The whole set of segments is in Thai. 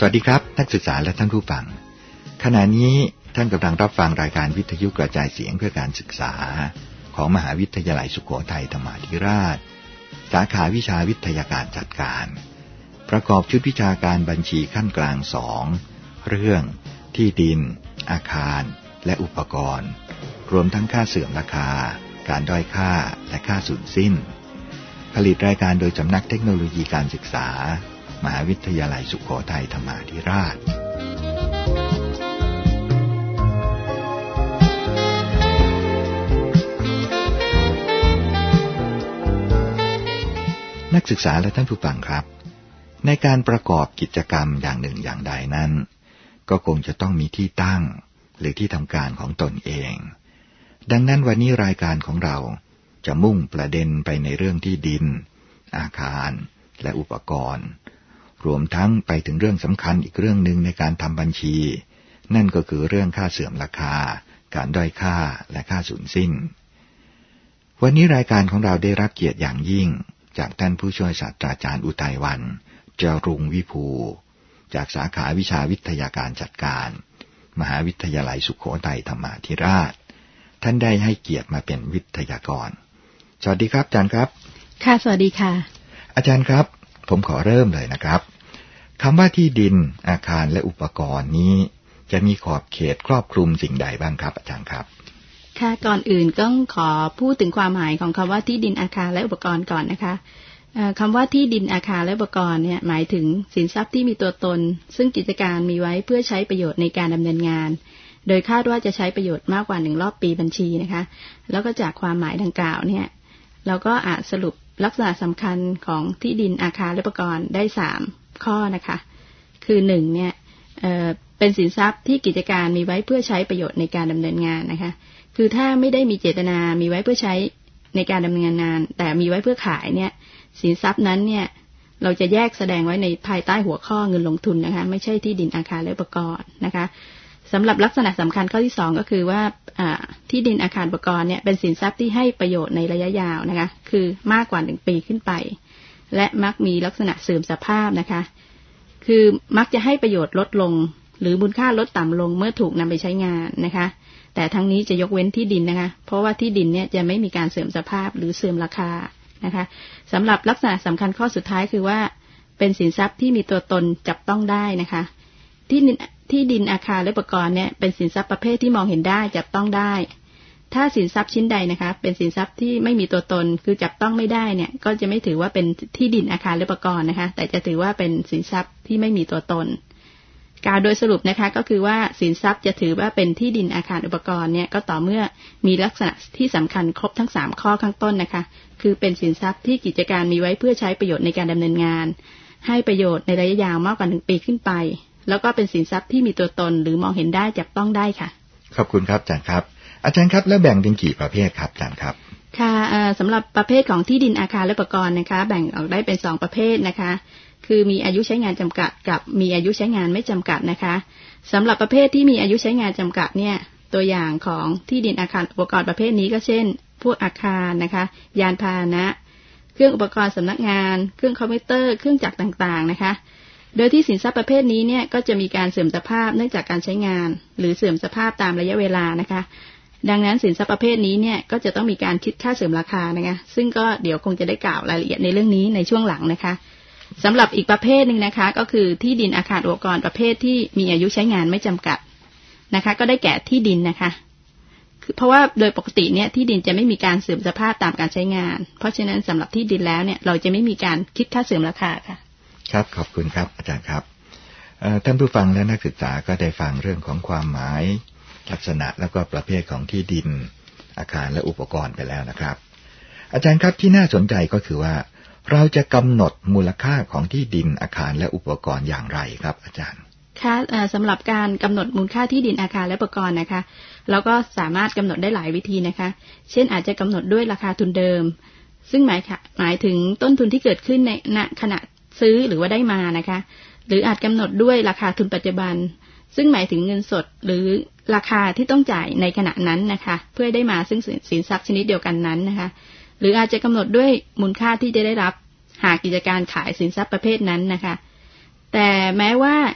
วัสดีครับนักศึกษาและท่านผู้ฟังขณะนี้ท่านกำลังรับฟังรายการวิทยุกระจายเสียงเพื่อการศึกษาของมหาวิทยาลัยสุโขทัยธรรมาธิราชสาขาวิชาวิทยาการจัดการประกอบชุดวิชาการบัญชีขั้นกลาง2เรื่องที่ดินอาคารและอุปกรณ์รวมทั้งค่าเสื่อมราคาการด้อยค่าและค่าสูญสิ้นผลิตรายการโดยสำนักเทคโนโลยีการศึกษามหาวิทยาลัยสุโขทัยธรรมาธิราชนักศึกษาและท่านผู้ฟังครับในการประกอบกิจกรรมอย่างหนึ่งอย่างใดนั้นก็คงจะต้องมีที่ตั้งหรือที่ทำการของตนเองดังนั้นวันนี้รายการของเราจะมุ่งประเด็นไปในเรื่องที่ดินอาคารและอุปกรณ์รวมทั้งไปถึงเรื่องสำคัญอีกเรื่องหนึ่งในการทำบัญชีนั่นก็คือเรื่องค่าเสื่อมราคาการด้อยค่าและค่าสูญสิ้นวันนี้รายการของเราได้รับเกียรติอย่างยิ่งจากท่านผู้ช่วยศาสตราจารย์อุทัยวันจรุงวิภูจากสาขาวิชาวิทยาการจัดการมหาวิทยาลัยสุโขทัยธรรมาธิราชท่านได้ให้เกียรติมาเป็นวิทยากรสวัสดีครับอาจารย์ครับค่ะสวัสดีค่ะอาจารย์ครับผมขอเริ่มเลยนะครับคำว่าที่ดินอาคารและอุปกรณ์นี้จะมีขอบเขตครอบคลุมสิ่งใดบ้างครับอาจารย์ครับค่ะก่อนอื่นก็ขอพูดถึงความหมายของคำว่าที่ดินอาคารและอุปกรณ์ก่อนนะคะคำว่าที่ดินอาคารและอุปกรณ์เนี่ยหมายถึงสินทรัพย์ที่มีตัวตนซึ่งกิจการมีไว้เพื่อใช้ประโยชน์ในการดำเนินงานโดยคาดว่าจะใช้ประโยชน์มากกว่า1รอบปีบัญชีนะคะแล้วก็จากความหมายดังกล่าวเนี่ยเราก็อาจสรุปลักษณะสำคัญของที่ดินอาคารและอุปกรณ์ได้3ข้อนะคะคือ1เนี่ยเป็นสินทรัพย์ที่กิจการมีไว้เพื่อใช้ประโยชน์ในการดำเนินงานนะคะคือถ้าไม่ได้มีเจตนามีไว้เพื่อใช้ในการดำเนินงานแต่มีไว้เพื่อขายเนี่ยสินทรัพย์นั้นเนี่ยเราจะแยกแสดงไว้ในภายใต้หัวข้อเงินลงทุนนะคะไม่ใช่ที่ดินอาคารและอุปกรณ์นะคะสำหรับลักษณะสำคัญข้อที่2ก็คือว่าที่ดินอาคารอุปกรณ์เนี่ยเป็นสินทรัพย์ที่ให้ประโยชน์ในระยะยาวนะคะคือมากกว่า1ปีขึ้นไปและมักมีลักษณะเสื่อมสภาพนะคะคือมักจะให้ประโยชน์ลดลงหรือมูลค่าลดต่ำลงเมื่อถูกนำไปใช้งานนะคะแต่ทั้งนี้จะยกเว้นที่ดินนะคะเพราะว่าที่ดินเนี่ยจะไม่มีการเสื่อมสภาพหรือเสื่อมราคานะคะสำหรับลักษณะสำคัญข้อสุดท้ายคือว่าเป็นสินทรัพย์ที่มีตัวตนจับต้องได้นะคะที่ดินอาคารและอุปกรณ์เนี่ยเป็นสินทรัพย์ประเภทที่มองเห็นได้จับต้องได้ถ้าสินทรัพย์ชิ้นใดนะคะเป็นสินทรัพย์ที่ไม่มีตัวตนคือจับต้องไม่ได้เนี่ยก็จะไม่ถือว่าเป็นที่ดินอาคารและอุปกรณ์นะคะแต่จะถือว่าเป็นสินทรัพย์ที่ไม่มีตัวตนกล่าวโดยสรุปนะคะก็คือว่าสินทรัพย์จะถือว่าเป็นที่ดินอาคารอุปกรณ์เนี่ยก็ต่อเมื่อมีลักษณะที่สำคัญครบทั้ง3ข้อข้างต้นนะคะคือเป็นสินทรัพย์ที่กิจการมีไว้เพื่อใช้ประโยชน์ในการดำเนินงานให้ประโยชน์ในระยะยาวมากกว่า1ปีขึ้นไปแล้วก็เป็นสินทรัพย์ที่มีตัวตนหรือมองเห็นได้จับต้องได้ค่ะขอบคุณครับอาจารย์ครับอาจารย์ครับแล้วแบ่งเป็นกี่ประเภทครับอาจารย์ครับค่ะสำหรับประเภทของที่ดินอาคารและอุปกรณ์นะคะแบ่งออกได้เป็น2ประเภทนะคะคือมีอายุใช้งานจำกัดกับมีอายุใช้งานไม่จำกัดนะคะสำหรับประเภทที่มีอายุใช้งานจำกัดเนี่ยตัวอย่างของที่ดินอาคารอุปกรณ์ประเภทนี้ก็เช่นพวกอาคารนะคะยานพาหนะเครื่องอุปกรณ์สำนักงานเครื่องคอมพิวเตอร์เครื่องจักรต่างๆนะคะโดยที่สินทรัพย์ประเภทนี้เนี่ยก็จะมีการเสื่อมสภาพเนื่องจากการใช้งานหรือเสื่อมสภาพตามระยะเวลานะคะดังนั้นสินทรัพย์ประเภทนี้เนี่ยก็จะต้องมีการคิดค่าเสื่อมราคานะคะซึ่งก็เดี๋ยวคงจะได้กล่าวรายละเอียดในเรื่องนี้ในช่วงหลังนะคะสำหรับอีกประเภทหนึ่งนะคะก็คือที่ดินอาคารอุปกรณ์ประเภทที่มีอายุใช้งานไม่จำกัดนะคะก็ได้แก่ที่ดินนะคะเพราะว่าโดยปกติเนี่ยที่ดินจะไม่มีการเสื่อมสภาพตามการใช้งานเพราะฉะนั้นสำหรับที่ดินแล้วเนี่ยเราจะไม่มีการคิดค่าเสื่อมราคาค่ะครับขอบคุณครับอาจารย์ครับท่านผู้ฟังและนักศึกษาก็ได้ฟังเรื่องของความหมายลักษณะแล้วก็ประเภทของที่ดินอาคารและอุปกรณ์ไปแล้วนะครับอาจารย์ครับที่น่าสนใจก็คือว่าเราจะกำหนดมูลค่าของที่ดินอาคารและอุปกรณ์อย่างไรครับอาจารย์ค่ะสำหรับการกำหนดมูลค่าที่ดินอาคารและอุปกรณ์นะคะเราก็สามารถกำหนดได้หลายวิธีนะคะเช่นอาจจะกำหนดด้วยราคาทุนเดิมซึ่งหมายถึงต้นทุนที่เกิดขึ้นในขณะซื้อหรือว่าได้มานะคะหรืออาจกำหนดด้วยราคาทุนปัจจุบันซึ่งหมายถึงเงินสดหรือราคาที่ต้องจ่ายในขณะนั้นนะคะเพื่อได้มาซึ่งสินทรัพย์ชนิดเดียวกันนั้นนะคะหรืออาจจะกำหนดด้วยมูลค่าที่จะได้รับหากกิจการขายสินทรัพย์ประเภทนั้นนะคะแต่แม้ว่า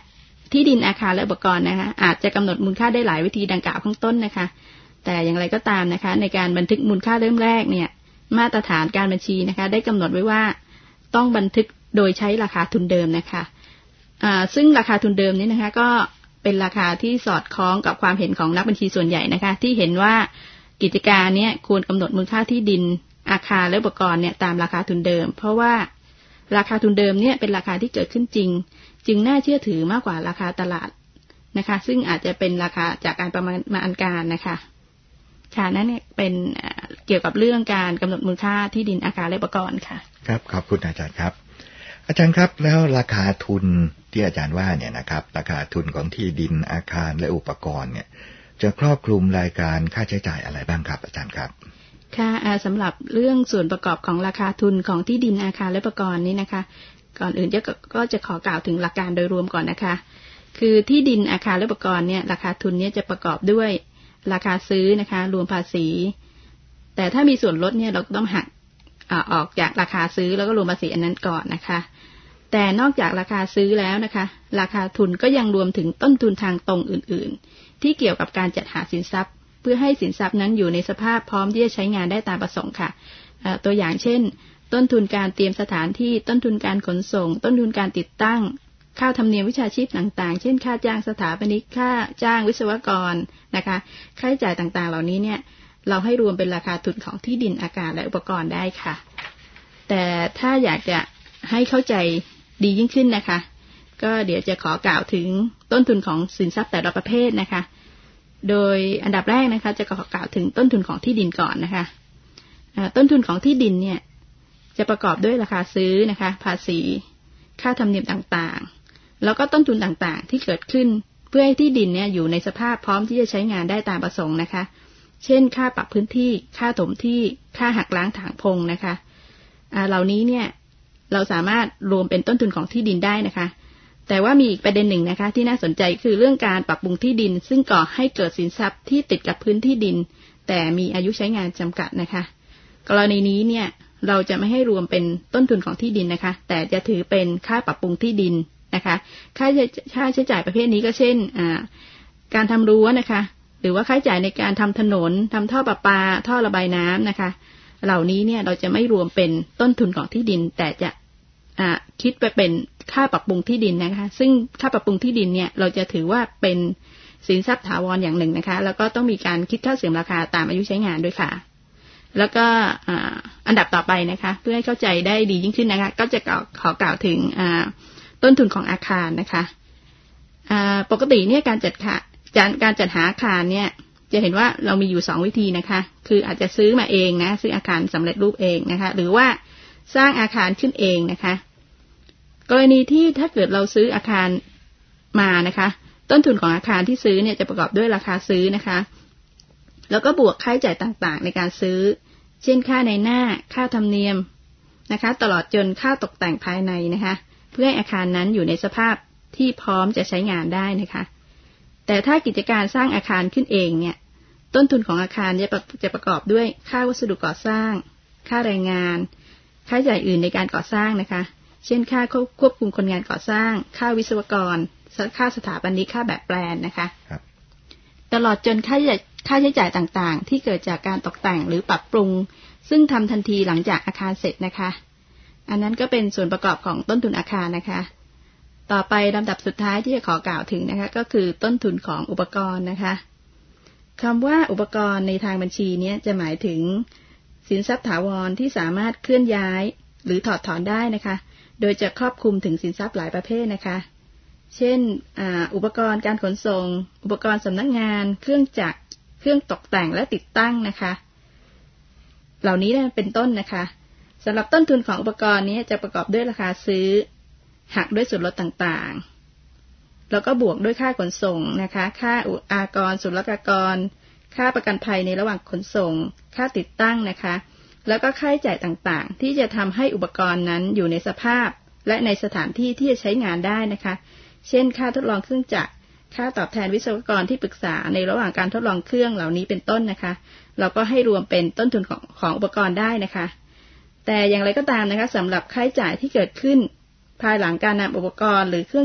ที่ดินอาคารและอุปกรณ์นะคะอาจจะกำหนดมูลค่าได้หลายวิธีดังกล่าวข้างต้นนะคะแต่อย่างไรก็ตามนะคะในการบันทึกมูลค่าเริ่มแรกเนี่ยมาตรฐานการบัญชีนะคะได้กำหนดไว้ว่าต้องบันทึกโดยใช้ราคาทุนเดิมนะคะซึ่งราคาทุนเดิมนี้นะคะก็เป็นราคาที่สอดคล้องกับความเห็นของนักบัญชีส่วนใหญ่นะคะที่เห็นว่ากิจการเนี่ยควรกำหนดมูลค่าที่ดินอาคารและอุปกรณ์เนี่ยตามราคาทุนเดิมเพราะว่าราคาทุนเดิมเนี่ยเป็นราคาที่เกิดขึ้นจริงจึงน่าเชื่อถือมากกว่าราคาตลาดนะคะซึ่งอาจจะเป็นราคาจากการประมาณการนะคะค่ะนั่นเนี่ยเป็นเกี่ยวกับเรื่องการกำหนดมูลค่าที่ดินอาคารและอุปกรณ์ค่ะครับขอบคุณอาจารย์ครับอาจารย์ครับแล้วราคาทุนที่อาจารย์ว่าเนี่ยนะครับราคาทุนของที่ดินอาคารและอุปกรณ์เนี่ยจะครอบคลุมรายการค่าใช้จ่ายอะไรบ้างครับอาจารย์ครับค่ะสำหรับเรื่องส่วนประกอบของราคาทุนของที่ดินอาคารและอุปกรณ์นี้นะคะก่อนอื่นก็จะขอกล่าวถึงหลักการโดยรวมก่อนนะคะคือที่ดินอาคารและอุปกรณ์เนี่ยราคาทุนเนี่ยจะประกอบด้วยราคาซื้อนะคะรวมภาษีแต่ถ้ามีส่วนลดเนี่ยเราก็ต้องหักออกจากราคาซื้อแล้วก็รวมภาษีอันนั้นก่อนนะคะแต่นอกจากราคาซื้อแล้วนะคะราคาทุนก็ยังรวมถึงต้นทุนทางตรงอื่นๆที่เกี่ยวกับการจัดหาสินทรัพย์เพื่อให้สินทรัพย์นั้นอยู่ในสภาพพร้อมที่จะใช้งานได้ตามประสงค์ค่ะตัวอย่างเช่นต้นทุนการเตรียมสถานที่ต้นทุนการขนส่งต้นทุนการติดตั้งค่าธรรมเนียมวิชาชีพต่างๆเช่นค่าจ้างสถาปนิกค่าจ้างวิศวกรนะคะค่าใช้จ่ายต่างๆเหล่านี้เนี่ยเราให้รวมเป็นราคาทุนของที่ดินอาคารและอุปกรณ์ได้ค่ะแต่ถ้าอยากจะให้เข้าใจดียิ่งขึ้นนะคะก็เดี๋ยวจะขอกล่าวถึงต้นทุนของสินทรัพย์แต่ละประเภทนะคะโดยอันดับแรกนะคะจะขอกล่าวถึงต้นทุนของที่ดินก่อนนะคะต้นทุนของที่ดินเนี่ยจะประกอบด้วยราคาซื้อนะคะภาษีค่าธรรมเนียมต่างๆแล้วก็ต้นทุนต่างๆที่เกิดขึ้นเพื่อให้ที่ดินเนี่ยอยู่ในสภาพพร้อมที่จะใช้งานได้ตามประสงค์นะคะเช่นค่าปรับพื้นที่ค่าถมที่ค่าหักล้างถางพงนะคะเหล่านี้เนี่ยเราสามารถรวมเป็นต้นทุนของที่ดินได้นะคะแต่ว่ามีอีกประเด็นหนึ่งนะคะที่น่าสนใจคือเรื่องการปรับปรุงที่ดินซึ่งก่อให้เกิดสินทรัพย์ที่ติดกับพื้นที่ดินแต่มีอายุใช้งานจำกัดนะคะกรณีนี้เนี่ยเราจะไม่ให้รวมเป็นต้นทุนของที่ดินนะคะแต่จะถือเป็นค่าปรับปรุงที่ดินนะคะค่าใช้จ่ายประเภทนี้ก็เช่นการทำรั้วนะคะหรือว่าค่าใช้จ่ายในการทำถนนทำท่อประปาท่อระบายน้ำนะคะเหล่านี้เนี่ยเราจะไม่รวมเป็นต้นทุนของที่ดินแต่จะคิดไปเป็นค่าปรับปรุงที่ดินนะคะซึ่งค่าปรับปรุงที่ดินเนี่ยเราจะถือว่าเป็นสินทรัพย์ถาวรอย่างหนึ่งนะคะแล้วก็ต้องมีการคิดค่าเสื่อมราคาตามอายุใช้งานด้วยค่ะแล้วก็อันดับต่อไปนะคะเพื่อให้เข้าใจได้ดียิ่งขึ้นนะคะก็จะขอกล่าวถึงต้นทุนของอาคารนะคะปกติเนี่ยการจัดหาอาคารเนี่ยจะเห็นว่าเรามีอยู่2วิธีนะคะคืออาจจะซื้อมาเองนะซื้ออาคารสำเร็จรูปเองนะคะหรือว่าสร้างอาคารขึ้นเองนะคะกรณีที่ถ้าเกิดเราซื้ออาคารมานะคะต้นทุนของอาคารที่ซื้อเนี่ยจะประกอบด้วยราคาซื้อนะคะแล้วก็บวกค่าใช้จ่ายต่างๆในการซื้อเช่นค่าในหน้าค่าธรรมเนียมนะคะตลอดจนค่าตกแต่งภายในนะคะเพื่อให้อาคารนั้นอยู่ในสภาพที่พร้อมจะใช้งานได้นะคะแต่ถ้ากิจการสร้างอาคารขึ้นเองเนี่ยต้นทุนของอาคารจะประกอบด้วยค่าวัสดุก่อสร้างค่าแรงงานค่าใช้จ่ายอื่นในการก่อสร้างนะคะเช่นค่าควบคุมคนงานก่อสร้างค่าวิศวกรค่าสถาปนิกค่าแบบแปลนนะคะตลอดจนค่าใช้จ่ายต่างๆที่เกิดจากการตกแต่งหรือปรับปรุงซึ่งทำทันทีหลังจากอาคารเสร็จนะคะอันนั้นก็เป็นส่วนประกอบของต้นทุนอาคารนะคะต่อไปลำดับสุดท้ายที่จะขอกล่าวถึงนะคะก็คือต้นทุนของอุปกรณ์นะคะคำว่าอุปกรณ์ในทางบัญชีนี้จะหมายถึงสินทรัพย์ถาวรที่สามารถเคลื่อนย้ายหรือถอดถอนได้นะคะโดยจะครอบคลุมถึงสินทรัพย์หลายประเภทนะคะเช่นอุปกรณ์การขนส่งอุปกรณ์สำนักงานเครื่องจักรเครื่องตกแต่งและติดตั้งนะคะเหล่านี้เป็นต้นนะคะสำหรับต้นทุนของอุปกรณ์นี้จะประกอบด้วยราคาซื้อหักด้วยส่วนลดต่างๆแล้วก็บวกด้วยค่าขนส่งนะคะค่าอากรศุลกากรค่าประกันภัยในระหว่างขนส่งค่าติดตั้งนะคะแล้วก็ค่าใช้จ่ายต่างๆที่จะทำให้อุปกรณ์นั้นอยู่ในสภาพและในสถานที่ที่จะใช้งานได้นะคะเช่นค่าทดลองเครื่องจักรค่าตอบแทนวิศวกรที่ปรึกษาในระหว่างการทดลองเครื่องเหล่านี้เป็นต้นนะคะเราก็ให้รวมเป็นต้นทุนของอุปกรณ์ได้นะคะแต่อย่างไรก็ตามนะคะสำหรับค่าใช้จ่ายที่เกิดขึ้นภายหลังการนำอุปกรณ์หรือเครื่องจักร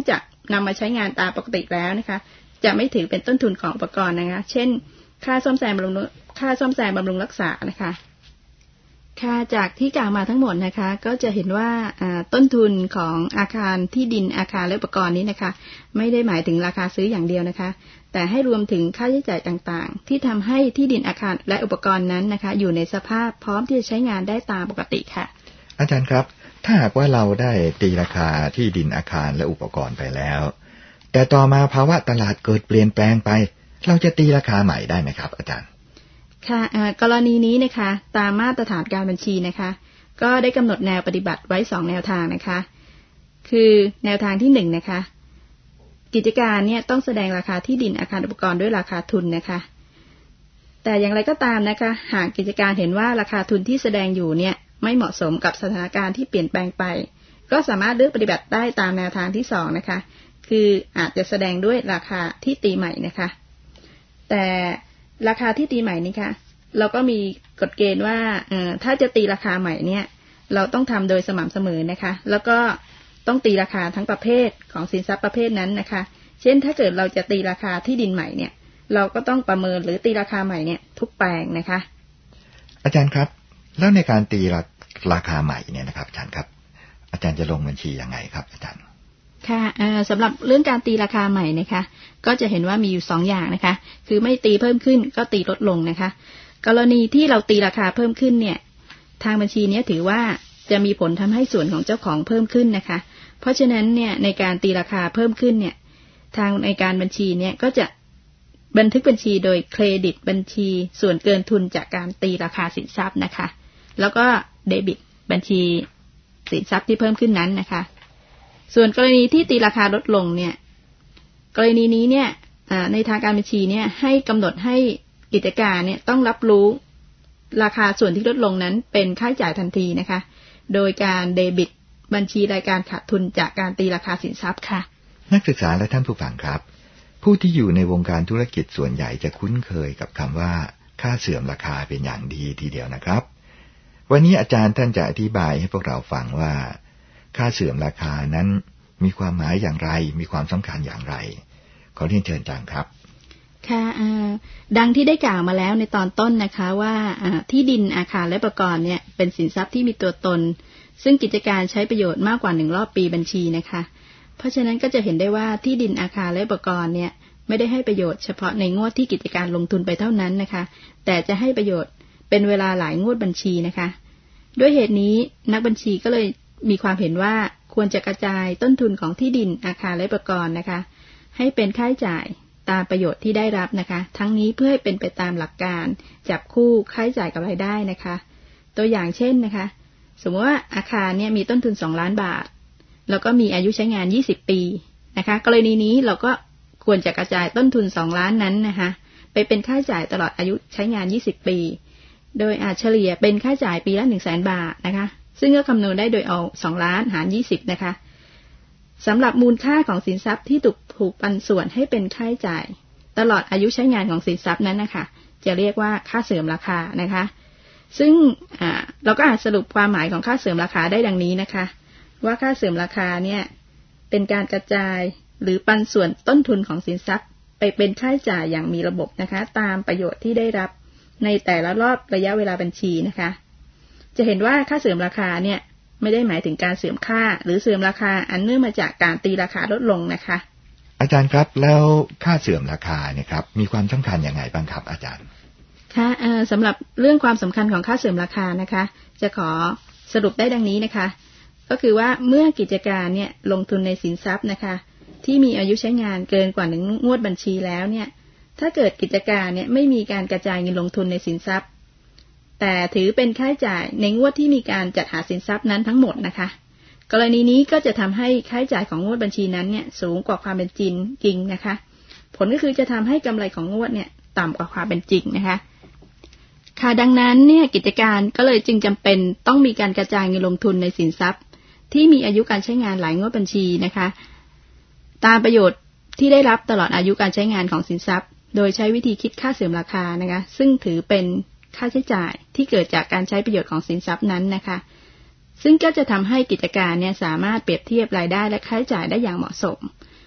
นำมาใช้งานตามปกติแล้วนะคะจะไม่ถือเป็นต้นทุนของอุปกรณ์นะคะเช่นค่าซ่อมแซมบำรุงรักษานะคะค่ะจากที่กล่าวมาทั้งหมดนะคะก็จะเห็นว่าต้นทุนของอาคารที่ดินอาคารและอุปกรณ์นี้นะคะไม่ได้หมายถึงราคาซื้ออย่างเดียวนะคะแต่ให้รวมถึงค่าใช้จ่ายต่างๆที่ทำให้ที่ดินอาคารและอุปกรณ์นั้นนะคะอยู่ในสภาพพร้อมที่จะใช้งานได้ตามปกติค่ะอาจารย์ครับถ้าหากว่าเราได้ตีราคาที่ดินอาคารและอุปกรณ์ไปแล้วแต่ต่อมาภาวะตลาดเกิดเปลี่ยนแปลงไปเราจะตีราคาใหม่ได้ไหมครับอาจารย์ค่ะกรณีนี้นะคะตามมาตรฐานการบัญชีนะคะก็ได้กำหนดแนวปฏิบัติไว้2แนวทางนะคะคือแนวทางที่1นะคะกิจการเนี่ยต้องแสดงราคาที่ดินอาคารอุปกรณ์ด้วยราคาทุนนะคะแต่อย่างไรก็ตามนะคะหากกิจการเห็นว่าราคาทุนที่แสดงอยู่เนี่ยไม่เหมาะสมกับสถานการณ์ที่เปลี่ยนแปลงไปก็สามารถเลือกปฏิบัติได้ตามแนวทางที่2นะคะคืออาจจะแสดงด้วยราคาที่ตีใหม่นะคะแต่ราคาที่ตีใหม่นี่ค่ะเราก็มีกฎเกณฑ์ว่าถ้าจะตีราคาใหม่เนี่ยเราต้องทำโดยสม่ำเสมอนะคะแล้วก็ต้องตีราคาทั้งประเภทของสินทรัพย์ประเภทนั้นนะคะเช่นถ้าเกิดเราจะตีราคาที่ดินใหม่เนี่ยเราก็ต้องประเมินหรือตีราคาใหม่เนี่ยทุกแปลงนะคะอาจารย์ครับแล้วในการตีราคาใหม่เนี่ยนะครับอาจารย์ครับอาจารย์จะลงบัญชียังไงครับอาจารย์ค่ะสำหรับเรื่องการตีราคาใหม่นะคะก็จะเห็นว่ามีอยู่2อย่างนะคะคือไม่ตีเพิ่มขึ้นก็ตีลดลงนะคะกรณีที่เราตีราคาเพิ่มขึ้นเนี่ยทางบัญชีนี้ถือว่าจะมีผลทำให้ส่วนของเจ้าของเพิ่มขึ้นนะคะเพราะฉะนั้นเนี่ยในการตีราคาเพิ่มขึ้นเนี่ยทางในการบัญชีเนี่ยก็จะบันทึกบัญชีโดยเครดิตบัญชีส่วนเกินทุนจากการตีราคาสินทรัพย์นะคะแล้วก็เดบิตบัญชีสินทรัพย์ที่เพิ่มขึ้นนั้นนะคะส่วนกรณีที่ตีราคาลดลงเนี่ยกรณีนี้เนี่ยในทางการบัญชีเนี่ยให้กำหนดให้กิจการเนี่ยต้องรับรู้ราคาส่วนที่ลดลงนั้นเป็นค่าใช้จ่ายทันทีนะคะโดยการเดบิตบัญชีรายการขาดทุนจากการตีราคาสินทรัพย์ค่ะนักศึกษาและท่านผู้ฟังครับผู้ที่อยู่ในวงการธุรกิจส่วนใหญ่จะคุ้นเคยกับคำว่าค่าเสื่อมราคาเป็นอย่างดีทีเดียวนะครับวันนี้อาจารย์ท่านจะอธิบายให้พวกเราฟังว่าค่าเสื่อมราคานั้นมีความหมายอย่างไรมีความสำคัญอย่างไรขอเรียนเชิญอาจารย์ครับค่ะดังที่ได้กล่าวมาแล้วในตอนต้นนะคะว่าที่ดินอาคารและอุปกรณ์เนี่ยเป็นสินทรัพย์ที่มีตัวตนซึ่งกิจการใช้ประโยชน์มากกว่า1รอบปีบัญชีนะคะเพราะฉะนั้นก็จะเห็นได้ว่าที่ดินอาคารและอุปกรณ์เนี่ยไม่ได้ให้ประโยชน์เฉพาะในงวดที่กิจการลงทุนไปเท่านั้นนะคะแต่จะให้ประโยชน์เป็นเวลาหลายงวดบัญชีนะคะด้วยเหตุนี้นักบัญชีก็เลยมีความเห็นว่าควรจะกระจายต้นทุนของที่ดินอาคารและอุปกรณ์นะคะให้เป็นค่าใช้จ่ายตามประโยชน์ที่ได้รับนะคะทั้งนี้เพื่อให้เป็นไปตามหลักการจับคู่ค่าใช้จ่ายกับรายได้นะคะตัวอย่างเช่นนะคะสมมติว่าอาคารเนี่ยมีต้นทุน2ล้านบาทแล้วก็มีอายุใช้งาน20ปีนะคะกรณีนี้เราก็ควรจะกระจายต้นทุน2ล้านนั้นนะคะไปเป็นค่าใช้จ่ายตลอดอายุใช้งาน20ปีโดยเฉลี่ยเป็นค่าใช้จ่ายปีละ 100,000 บาทนะคะซึ่งก็คำนวณได้โดยเอา2ล้านหาร20นะคะสำหรับมูลค่าของสินทรัพย์ที่ถูกปันส่วนให้เป็นค่าใช้จ่ายตลอดอายุใช้งานของสินทรัพย์นั้นนะคะจะเรียกว่าค่าเสื่อมราคานะคะซึ่งเราก็อาจสรุปความหมายของค่าเสื่อมราคาได้ดังนี้นะคะว่าค่าเสื่อมราคาเนี่ยเป็นการกระจายหรือปันส่วนต้นทุนของสินทรัพย์ไปเป็นค่าใช้จ่ายอย่างมีระบบนะคะตามประโยชน์ที่ได้รับในแต่ละรอบระยะเวลาบัญชีนะคะจะเห็นว่าค่าเสื่อมราคาเนี่ยไม่ได้หมายถึงการเสื่อมค่าหรือเสื่อมราคาอันเนื่องมาจากการตีราคาลดลงนะคะอาจารย์ครับแล้วค่าเสื่อมราคาเนี่ยครับมีความสำคัญยังไงบ้างครับอาจารย์ค่ะสำหรับเรื่องความสำคัญของค่าเสื่อมราคานะคะจะขอสรุปได้ดังนี้นะคะก็คือว่าเมื่อกิจการเนี่ยลงทุนในสินทรัพย์นะคะที่มีอายุใช้งานเกินกว่า1งวดบัญชีแล้วเนี่ยถ้าเกิดกิจการเนี่ยไม่มีการกระจายเงินลงทุนในสินทรัพย์แต่ถือเป็นค่าใช้จ่ายในงวดที่มีการจัดหาสินทรัพย์นั้นทั้งหมดนะคะกรณีนี้ก็จะทำให้ค่าใช้จ่ายของงวดบัญชีนั้นเนี่ยสูงกว่าความเป็นจริงนะคะผลก็คือจะทำให้กำไรของงวดเนี่ยต่ำกว่าความเป็นจริงนะคะค่ะดังนั้นเนี่ยกิจการก็เลยจึงจำเป็นต้องมีการกระจายเงินลงทุนในสินทรัพย์ที่มีอายุการใช้งานหลายงวดบัญชีนะคะตามประโยชน์ที่ได้รับตลอดอายุการใช้งานของสินทรัพย์โดยใช้วิธีคิดค่าเสื่อมราคานะคะซึ่งถือเป็นค่าใช้จ่ายที่เกิดจากการใช้ประโยชน์ของสินทรัพย์นั้นนะคะซึ่งก็จะทำให้กิจการเนี่ยสามารถเปรียบเทียบรายได้และค่าใช้จ่ายได้อย่างเหมาะสม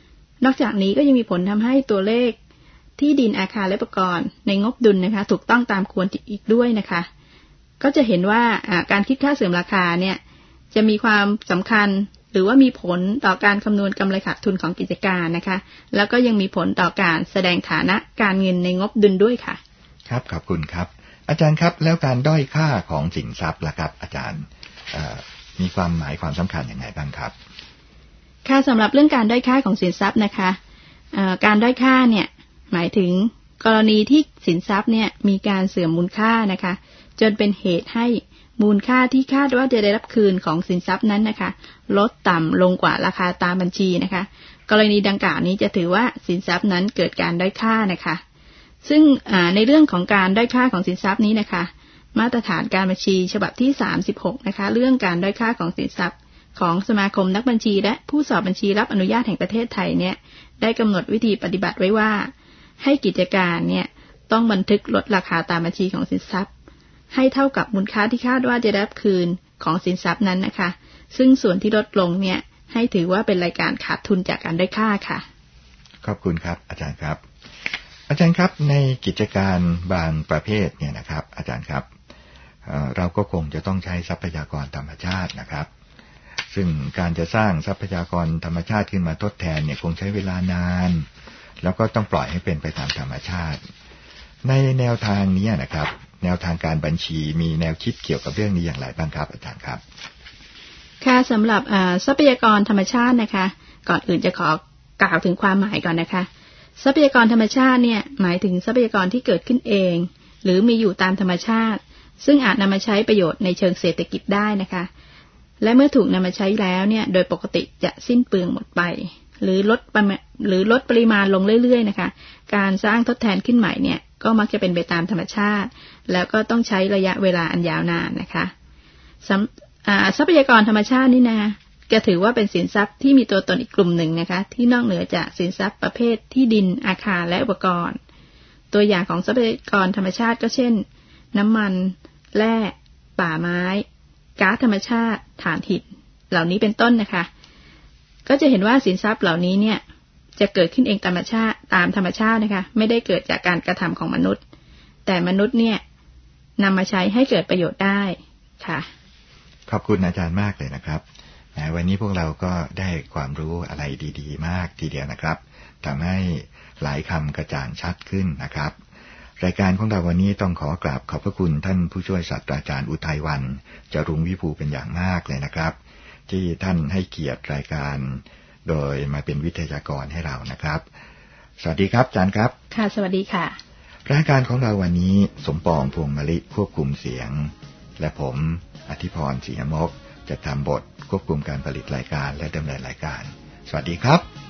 นอกจากนี้ก็ยังมีผลทำให้ตัวเลขที่ดินอาคารและอุปกรณ์ในงบดุลนะคะถูกต้องตามควรอีกด้วยนะคะก็จะเห็นว่าการคิดค่าเสื่อมราคาเนี่ยจะมีความสำคัญหรือว่ามีผลต่อการคำนวณกำไรขาดทุนของกิจการนะคะแล้วก็ยังมีผลต่อการแสดงฐานะการเงินในงบดุลด้วยค่ะครับขอบคุณครับอาจารย์ครับแล้วการด้อยค่าของสินทรัพย์ล่ะครับอาจารย์มีความหมายความสำคัญยังไงบ้างครับค่ะสำหรับเรื่องการด้อยค่าของสินทรัพย์นะคะการด้อยค่าเนี่ยหมายถึงกรณีที่สินทรัพย์เนี่ยมีการเสื่อมมูลค่านะคะจนเป็นเหตุให้มูลค่าที่คาดว่าจะได้รับคืนของสินทรัพย์นั้นนะคะลดต่ำลงกว่าราคาตามบัญชีนะคะกรณีดังกล่าวนี้จะถือว่าสินทรัพย์นั้นเกิดการด้อยค่านะคะซึ่งในเรื่องของการด้อยค่าของสินทรัพย์นี้นะคะมาตรฐานการบัญชีฉบับที่36นะคะเรื่องการด้อยค่าของสินทรัพย์ของสมาคมนักบัญชีและผู้สอบบัญชีรับอนุญาตแห่งประเทศไทยเนี่ยได้กำหนดวิธีปฏิบัติไว้ว่าให้กิจการเนี่ยต้องบันทึกลดราคาตามบัญชีของสินทรัพย์ให้เท่ากับมูลค่าที่คาดว่าจะได้รับคืนของสินทรัพย์นั้นนะคะซึ่งส่วนที่ลดลงเนี่ยให้ถือว่าเป็นรายการขาดทุนจากการด้อยค่าค่ะขอบคุณครับอาจารย์ครับอาจารย์ครับในกิจการบางประเภทเนี่ยนะครับอาจารย์ครับเราก็คงจะต้องใช้ทรัพยากรธรรมชาตินะครับซึ่งการจะสร้างทรัพยากรธรรมชาติขึ้นมาทดแทนเนี่ยคงใช้เวลานานแล้วก็ต้องปล่อยให้เป็นไปตามธรรมชาติในแนวทางนี้นะครับแนวทางการบัญชีมีแนวคิดเกี่ยวกับเรื่องนี้อย่างไรบ้างครับอาจารย์ครับค่ะสำหรับทรัพยากรธรรมชาตินะคะก่อนอื่นจะขอกล่าวถึงความหมายก่อนนะคะทรัพยากรธรรมชาติเนี่ยหมายถึงทรัพยากรที่เกิดขึ้นเองหรือมีอยู่ตามธรรมชาติซึ่งอาจนำมาใช้ประโยชน์ในเชิงเศรษฐกิจได้นะคะและเมื่อถูกนำมาใช้แล้วเนี่ยโดยปกติจะสิ้นเปลืองหมดไปหรือลดปริมาณลงเรื่อยๆนะคะการสร้างทดแทนขึ้นใหม่เนี่ยก็มักจะเป็นไปตามธรรมชาติแล้วก็ต้องใช้ระยะเวลาอันยาวนานนะคะทรัพยากรธรรมชาตินี่นะจะถือว่าเป็นสินทรัพย์ที่มีตัวตนอีกกลุ่มหนึ่งนะคะที่นอกเหนือจากสินทรัพย์ประเภทที่ดินอาคารและอุปกรณ์ตัวอย่างของทรัพยากรธรรมชาติก็เช่นน้ำมันแร่ป่าไม้ก๊าซธรรมชาติถ่านหินเหล่านี้เป็นต้นนะคะก็จะเห็นว่าสินทรัพย์เหล่านี้เนี่ยจะเกิดขึ้นเองตามธรรมชาตินะคะไม่ได้เกิดจากการกระทำของมนุษย์แต่มนุษย์เนี่ยนำมาใช้ให้เกิดประโยชน์ได้ค่ะขอบคุณอาจารย์มากเลยนะครับวันนี้พวกเราก็ได้ความรู้อะไรดีๆมากทีเดียวนะครับทำให้หลายคำกระจ่างชัดขึ้นนะครับรายการของเราวันนี้ต้องขอกราบขอบพระคุณท่านผู้ช่วยศาสตราจารย์อุทัยวันจรุงวิภูเป็นอย่างมากเลยนะครับที่ท่านให้เกียรติรายการโดยมาเป็นวิทยากรให้เรานะครับสวัสดีครับอาจารย์ครับค่ะสวัสดีค่ะรายการของเราวันนี้สมปองพวงมลิควบคุมเสียงและผมอธิพรศรีนมกจะทำบทควบคุมการผลิตรายการและดำเนินรายการสวัสดีครับ